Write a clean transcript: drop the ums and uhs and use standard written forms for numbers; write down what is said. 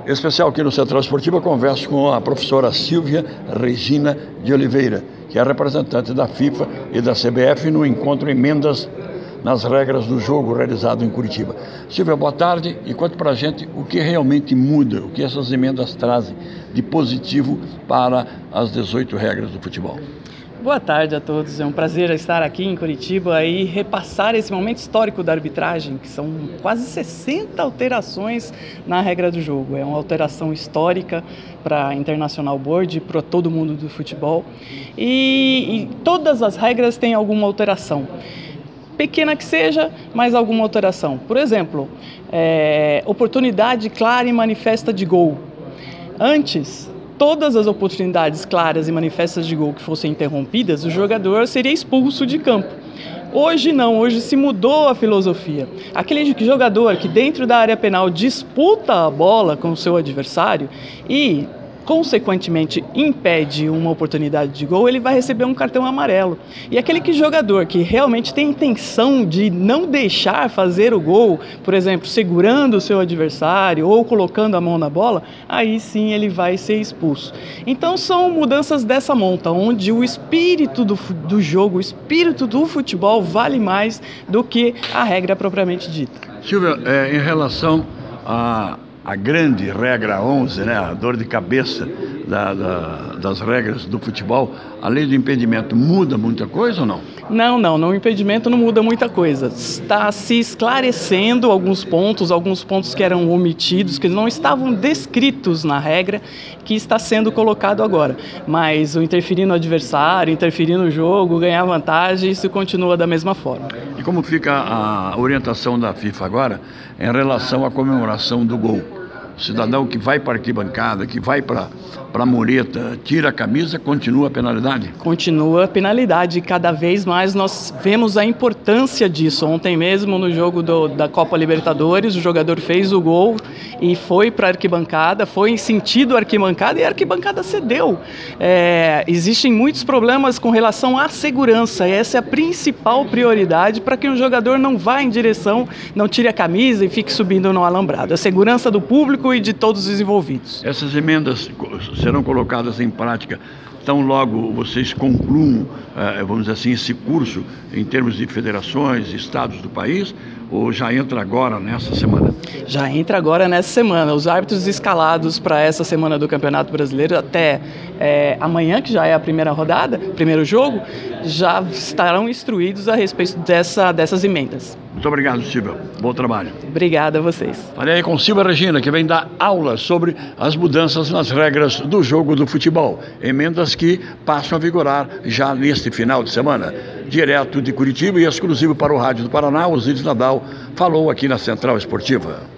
Especial aqui no Central Esportivo, eu converso com a professora Silvia Regina de Oliveira, que é representante da FIFA e da CBF no encontro Emendas nas Regras do Jogo realizado em Curitiba. Silvia, boa tarde e conte pra gente o que realmente muda, o que essas emendas trazem de positivo para as 18 regras do futebol. Boa tarde a todos, é um prazer estar aqui em Curitiba e repassar esse momento histórico da arbitragem, que são quase 60 alterações na regra do jogo. É uma alteração histórica para a International Board, para todo mundo do futebol, e todas as regras têm alguma alteração. Pequena que seja, mas alguma alteração. Por exemplo, oportunidade clara e manifesta de gol. Antes, todas as oportunidades claras e manifestas de gol que fossem interrompidas, o jogador seria expulso de campo. Hoje não, hoje se mudou a filosofia. Aquele jogador que dentro da área penal disputa a bola com o seu adversário e, consequentemente, impede uma oportunidade de gol, ele vai receber um cartão amarelo. E aquele jogador que realmente tem intenção de não deixar fazer o gol, por exemplo, segurando o seu adversário ou colocando a mão na bola, aí sim ele vai ser expulso. Então são mudanças dessa monta, onde o espírito do jogo, o espírito do futebol vale mais do que a regra propriamente dita. Silvia, em relação a grande regra 11, né, a dor de cabeça das regras do futebol, a lei do impedimento muda muita coisa ou não? Não, no impedimento não muda muita coisa. Está se esclarecendo alguns pontos que eram omitidos, que não estavam descritos na regra, que está sendo colocado agora. Mas o interferir no adversário, interferir no jogo, ganhar vantagem, isso continua da mesma forma. E como fica a orientação da FIFA agora em relação à comemoração do gol? O cidadão que vai para a arquibancada, que vai para a mureta, tira a camisa, continua a penalidade? Continua a penalidade. Cada vez mais nós vemos a importância disso. Ontem mesmo, no jogo da Copa Libertadores, o jogador fez o gol e foi para a arquibancada, foi em sentido arquibancada e a arquibancada cedeu. Existem muitos problemas com relação à segurança. Essa é a principal prioridade para que o jogador não vá em direção, não tire a camisa e fique subindo no alambrado. A segurança do público e de todos os envolvidos. Essas emendas serão colocadas em prática tão logo vocês concluam, vamos dizer assim, esse curso em termos de federações, estados do país, ou já entra agora nessa semana? Já entra agora nessa semana. Os árbitros escalados para essa semana do Campeonato Brasileiro até amanhã, que já é a primeira rodada, primeiro jogo, já estarão instruídos a respeito dessas emendas. Muito obrigado, Silvia. Bom trabalho. Obrigada a vocês. Falei aí com Silvia Regina, que vem dar aula sobre as mudanças nas regras do jogo do futebol. Emendas que passam a vigorar já neste final de semana. Direto de Curitiba e exclusivo para o Rádio do Paraná, Osíris Nadal falou aqui na Central Esportiva.